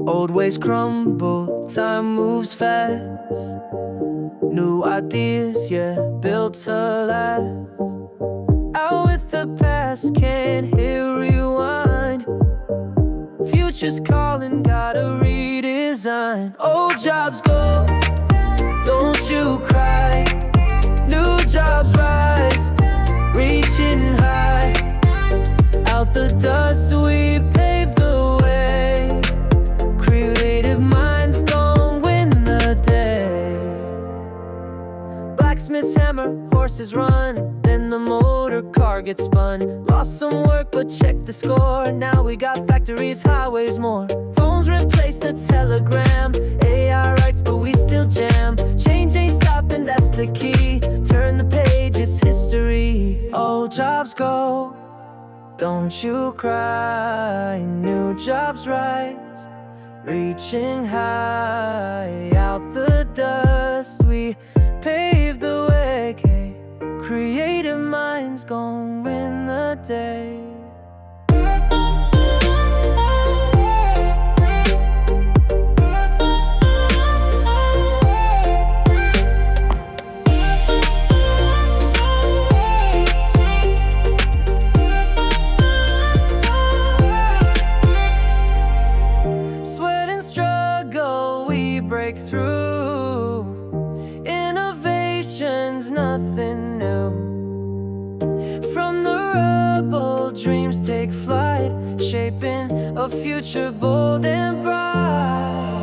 Old ways crumble, time moves fast. New ideas, yeah, built to last. Out with the past, can't hear rewind. Future's calling, gotta redesign. Old jobs go, don't you cry. New jobs rise, reaching high. Out the dust we pave the way. Creative minds gon' win the day. Blacksmiths hammer, horses run, then the motor car gets spun. Lost some work but check the score. Now we got factories, highways, more. Phones replace the telegram. AI writes but we still jam. Change ain't stopping, that's the key. Turn the page, it's history. Old jobs go, don't you cry. New jobs rise, reaching high. Out the dust we pave the way. Creative minds gon' win the day. Sweat and struggle, we break through. Innovation's nothing new. From the rubble, dreams take flight, shaping a future bold and bright.